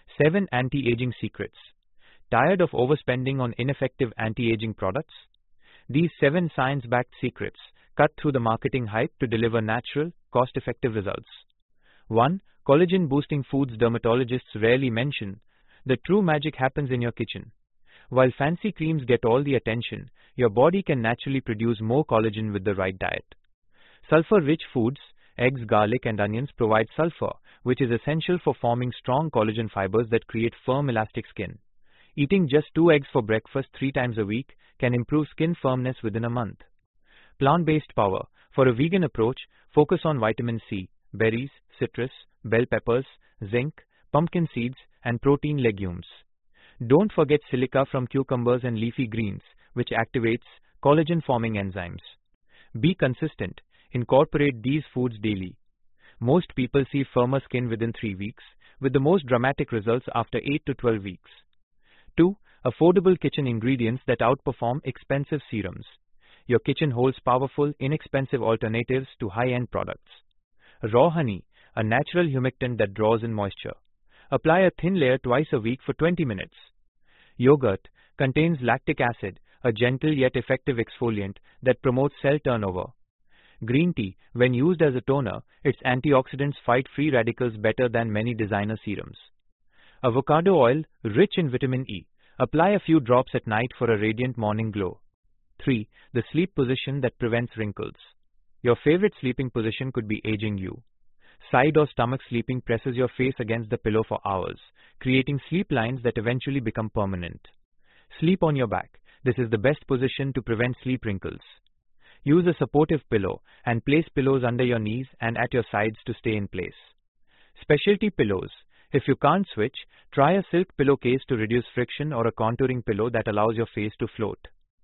7 Anti-Aging Secrets. Tired of overspending on ineffective anti-aging products? These 7 science-backed secrets cut through the marketing hype to deliver natural, cost-effective results. 1. Collagen-boosting foods. Dermatologists rarely mention the true magic happens in your kitchen. While fancy creams get all the attention, your body can naturally produce more collagen with the right diet. Sulfur-rich foods, eggs, garlic, and onions provide sulfur, which is essential for forming strong collagen fibers that create firm, elastic skin. Eating just 2 eggs for breakfast 3 times a week can improve skin firmness within a month. Plant-based power. For a vegan approach, focus on vitamin C, berries, citrus, bell peppers, zinc, pumpkin seeds, and protein legumes. Don't forget silica from cucumbers and leafy greens, which activates collagen-forming enzymes. Be consistent. Incorporate these foods daily. Most people see firmer skin within 3 weeks, with the most dramatic results after 8 to 12 weeks. 2. Affordable kitchen ingredients that outperform expensive serums. Your kitchen holds powerful, inexpensive alternatives to high-end products. Raw honey, a natural humectant that draws in moisture. Apply a thin layer twice a week for 20 minutes. Yogurt contains lactic acid, a gentle yet effective exfoliant that promotes cell turnover. Green tea, when used as a toner, its antioxidants fight free radicals better than many designer serums. Avocado oil, rich in vitamin E. Apply a few drops at night for a radiant morning glow. 3. The sleep position that prevents wrinkles. Your favorite sleeping position could be aging you. Side or stomach sleeping presses your face against the pillow for hours, creating sleep lines that eventually become permanent. Sleep on your back. This is the best position to prevent sleep wrinkles. Use a supportive pillow and place pillows under your knees and at your sides to stay in place. Specialty pillows. If you can't switch, try a silk pillowcase to reduce friction or a contouring pillow that allows your face to float.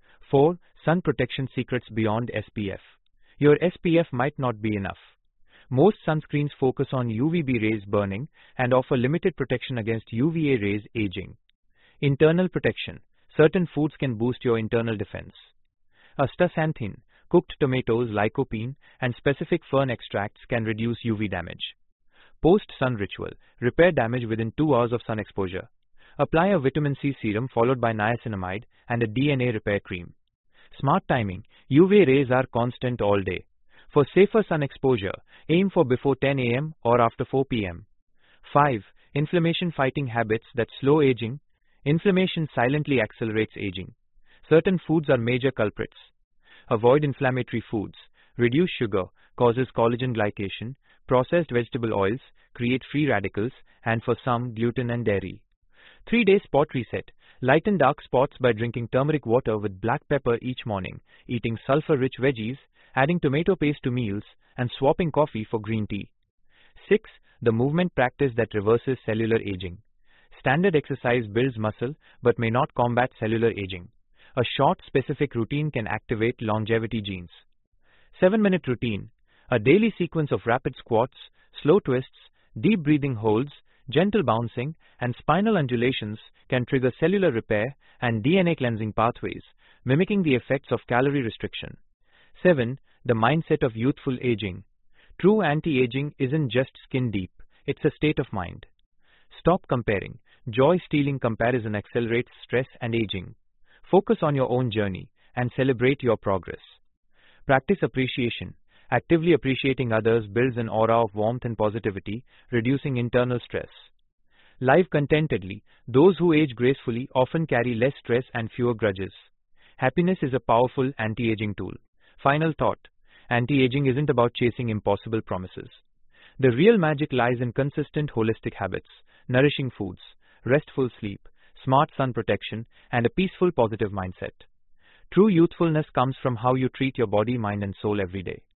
4. Sun protection secrets beyond SPF. Your SPF might not be enough. Most sunscreens focus on UVB rays burning and offer limited protection against UVA rays aging. Internal protection. Certain foods can boost your internal defense. Astaxanthin, cooked tomatoes, lycopene, and specific fern extracts can reduce UV damage. Post-sun ritual. Repair damage within 2 hours of sun exposure. Apply a vitamin C serum followed by niacinamide and a DNA repair cream. Smart timing. UV rays are constant all day. For safer sun exposure, aim for before 10 a.m. or after 4 p.m. 5. Inflammation-fighting habits that slow aging. Inflammation silently accelerates aging. Certain foods are major culprits. Avoid inflammatory foods. Reduce sugar, causes collagen glycation. Processed vegetable oils create free radicals, and for some, gluten and dairy. 3-day spot reset. Lighten dark spots by drinking turmeric water with black pepper each morning, eating sulfur-rich veggies, adding tomato paste to meals, and swapping coffee for green tea. 6. The movement practice that reverses cellular aging. Standard exercise builds muscle but may not combat cellular aging. A short, specific routine can activate longevity genes. 7-minute routine. A daily sequence of rapid squats, slow twists, deep breathing holds, gentle bouncing, and spinal undulations can trigger cellular repair and DNA cleansing pathways, mimicking the effects of calorie restriction. 7. The mindset of youthful aging. True anti-aging isn't just skin deep, it's a state of mind. Stop comparing. Joy-stealing comparison accelerates stress and aging. Focus on your own journey and celebrate your progress. Practice appreciation. Actively appreciating others builds an aura of warmth and positivity, reducing internal stress. Live contentedly. Those who age gracefully often carry less stress and fewer grudges. Happiness is a powerful anti-aging tool. Final thought. Anti-aging isn't about chasing impossible promises. The real magic lies in consistent holistic habits, nourishing foods, restful sleep, smart sun protection, and a peaceful positive mindset. True youthfulness comes from how you treat your body, mind, and soul every day.